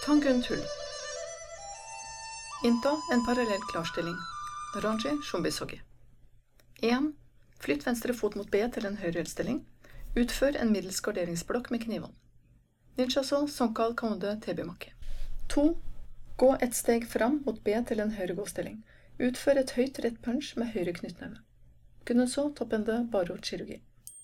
Tangen tull. Innta en parallell klarstilling. Ranji shumbisogi. 1. Flytt venstre fot mot B til en høyre stilling. Utfør en middels garderingsblokk med knivhånd. Ninjaso sonkal konde tebimake. 2. Gå et steg fram mot B til en høyre gåstilling. Utfør et høyt rett punch med høyre knyttneve. Gunneso toppende baro chirurgi.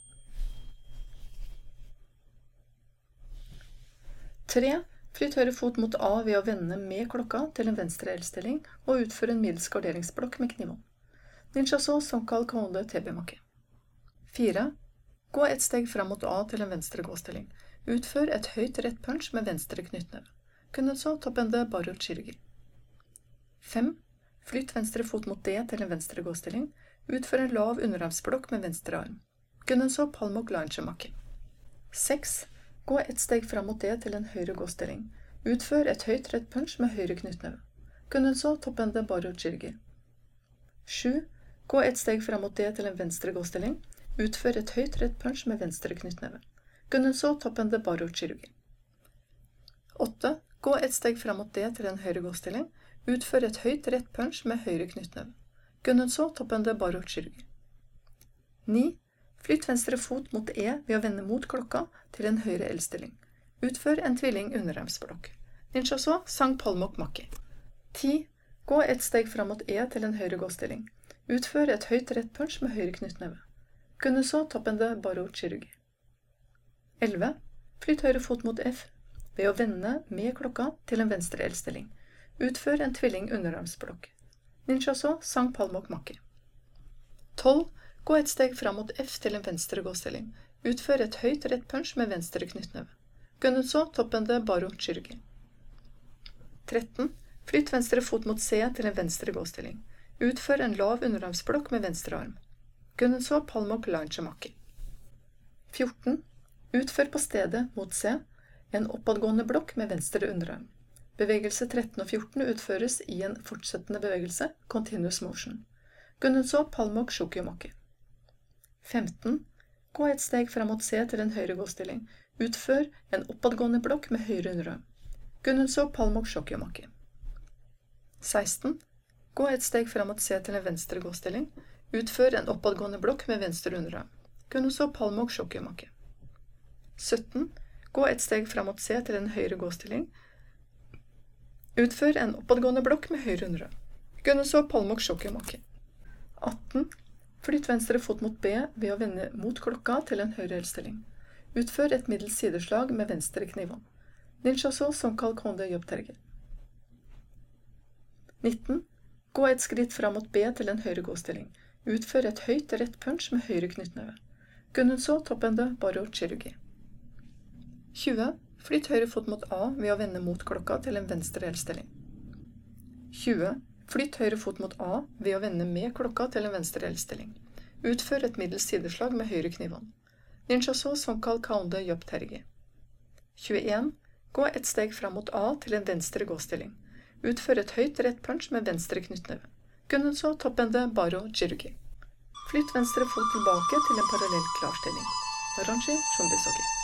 3. Flytt høyre fot mot A ved å vende med klokka til en venstre L-stilling og utføre en middels garderingsblokk med knivhånd. Ninjaso sonkal konde tebimake. 4. Gå et steg fram mot A til en venstre gåstilling. Utfør et høyt rett punch med venstre knyttneve. Gunneso toppende baro chirurgi. 5. Flytt venstre fot mot D til en venstre gåstilling. Utfør en lav underarmsblokk med venstre arm. Gunneso palmok lanchemake. 6. Gå et steg fram mot D til en høyre gåstilling. Utfør et høyt rett punch med høyre knyttneve. Gunneso toppende baro chirurgi. 7. Gå et steg fram mot D til en venstre gåstilling. Utfør et høyt rett punch med venstre knyttneve. Gunneso toppende baro chirurgi. 8. Gå et steg fram mot D til en høyre gåstilling. Utfør et høyt rett punch med høyre knyttneve. Gunneso toppende baro chirurgi. 9. Flytt venstre fot mot E ved å vende mot klokka til en høyre L-stilling. Utfør en tvilling underarmsblokk. Ninjaso sang palmok maki. 10. Gå et steg fram mot E til en høyre gåstilling. Utfør et høyt rett punch med høyre knyttneve. Gunneso toppende baro chirurgi. 11. Flytt høyre fot mot F ved å vende med klokka til en venstre L-stilling. Utfør en tvilling underarmsblokk. Ninjaso sang palmok maki. 12. Gå et steg fram mot F til en venstre gåstilling. Utfør et høyt rett punch med venstre knyttneve. Gunneso toppende baro chirurgi. 13. Flytt venstre fot mot C til en venstre gåstilling. Utfør en lav underarmsblokk med venstre arm. Gunneso palmok lanchemaki. 14. Utfør på stedet mot C en oppadgående blokk med venstre underarm. Bevegelse 13 og 14 utføres i en fortsettende bevegelse, continuous motion. Gunneso palmok shokyomaki. 15. Gå et steg fram mot C til en høyre gåstilling. Utfør en oppadgående blokk med høyre underarm. Gunneso palmok shokyomaki. 16. Gå et steg fram mot C til en venstre gåstilling. Utfør en oppadgående blokk med venstre underarm. Gunneso palmok shokyomaki. 17. Gå et steg fram mot C til en høyre gåstilling. Utfør en oppadgående blokk med høyre underarm. Gunneso palmok shokyomaki. 18. Flytt venstre fot mot B ved å vende mot klokka til en høyre L-stilling. Utfør et middels sideslag med venstre knivhånd. Ninjaso sonkal konde yopterge. 19. Gå et skritt fram mot B til en høyre gåstilling. Utfør et høyt rett punch med høyre knyttneve. Gunneso toppende baro chirurgi. 20. Flytt høyre fot mot A ved å vende mot klokka til en venstre L-stilling. 20. Flytt høyre fot mot A ved å vende med klokka til en venstre L-stilling. Utfør et middels sideslag med høyre knivhånd. Ninjaso sonkal konde yopterge. 21. Gå et steg fram mot A til en venstre gåstilling. Utfør et høyt rett punch med venstre knyttneve. Gunneso toppende baro chirurgi. Flytt venstre fot tilbake til en parallell klarstilling. Ranji shumbisogi.